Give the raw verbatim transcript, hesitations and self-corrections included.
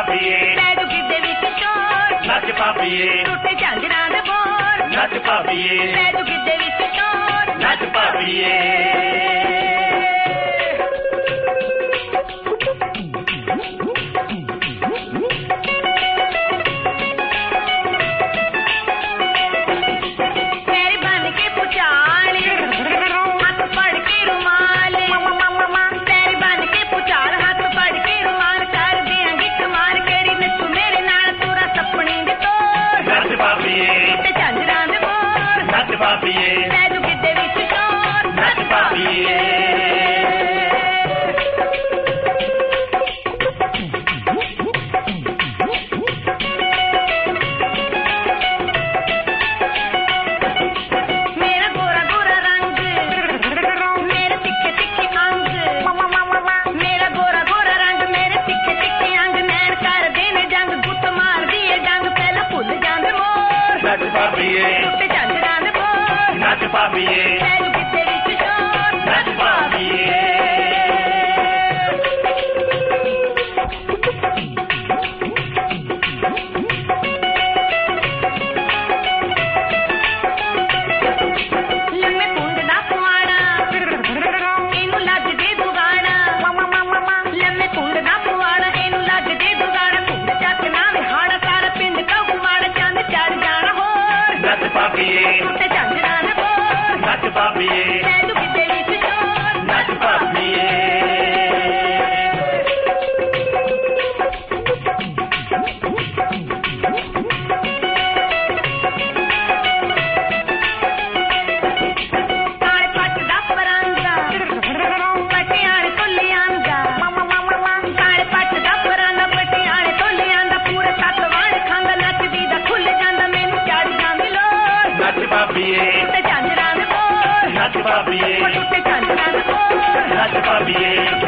ਭਾਬੀਏ ਪੈਦੂ ਗਿੱਧੇ ਵਿੱਚ ਚੋਰ ਨੱਚ ਭਾਬੀਏ ਟੁੱਟੇ ਝਾਂਜਰਾਂ ਦੇ ਬੋਰ ਨੱਚ ਭਾਬੀਏ ਪੈਦੂ ਗਿੱਧੇ ਵਿੱਚ ਚੋਰ ਨੱਚ ਭਾਬੀਏ ਭਾਬੀਏ ਪੈਦੂ ਗਿੱਧੇ ਵਿੱਚ ਚੋਰ ਨੱਚ ਭਾਬੀਏ ਮੇਰਾ ਗੋਰਾ ਗੋਰਾ ਰੰਗ ਮੇਰੇ ਤਿੱਖੇ ਤਿੱਖੇ ਅੰਗ ਮੇਰਾ ਗੋਰਾ ਗੋਰਾ ਰੰਗ ਮੇਰੇ ਤਿੱਖੇ ਤਿੱਖੇ ਅੰਗ ਨੈਣ ਕਰਦੇ ਨੇ ਜੰਗ ਗੁੱਤ ਮਾਰਦੀ ਏ ਜੰਗ ਪਹਿਲਾਂ ਭੁੱਲ ਜਾਂਦੇ ਮੋਰ ਨੱਚ ਭਾਬੀਏ ਟੁੱਟੇ ਝਾਂਜਰਾਂ ਦੇ ਬੋਰ ਨੱਚ ਭਾਬੀਏ ਪੈਦੂ ਗਿੱਧੇ ਵਿੱਚ ਚੋਰ ਨੱਚ ਭਾਬੀਏ ਲੰਮੇ ਪੁੰਡ ਦਾ ਪੁਆੜਾ ਇਹਨੂੰ ਲੱਗ ਦੇ ਦੁਗਾਣਾ ਲੰਮੇ ਪੁੰਡ ਦਾ ਪੁਆੜਾ ਇਹਨੂੰ ਲੱਗ ਦੇ ਦੁਗਾਣਾ ਪੁੰਡ ਚੱਕ ਨਾ ਵਿਹਾੜਾ ਸਾਰਾ ਪਿੰਡ ਕਹੂ ਮਾੜਾ ਚੰਦ ਚੜ ਜਾਣਾ ਹੋਰ ਨੱਚ ਭਾਬੀਏ ਟੁੱਟੇ ਝਾਂਜਰਾਂ ਦੇ ਬੋਰ ਨੱਚ ਭਾਬੀਏ ਪੈਦੂ ਗਿੱਧੇ ਵਿੱਚ ਚੋਰ ਨੱਚ ਭਾਬੀਏ ਕਾਲੇ ਪੱਟ ਦਾ ਪਰਾਂਦਾ ਪਟਿਆਲੇ ਤੋਂ ਲਿਆਂਦਾ ਕਾਲੇ ਪੱਟ ਦਾ ਪਰਾਂਦਾ ਪਟਿਆਲੇ ਤੋਂ ਲਿਆਂਦਾ ਪੂਰੇ ਸੱਤ ਵਾਣ ਖਾਂਦਾ ਨੱਚਦੀ ਦਾ ਖੁੱਲ ਜਾਂਦਾ ਮੈਨੂੰ ਚੜ ਜਾਂਦੀ ਲੋਰ ਨੱਚ ਭਾਬੀਏ ਟੁੱਟੇ ਝਾਂਜਰਾਂ ਦੇ ਬੋਰ ਨੱਚ ਭਾਬੀਏ ਟੁੱਟੇ ਝਾਂਜਰਾਂ ਦੇ ਬੋਰ ਨੱਚ ਭਾਬੀਏ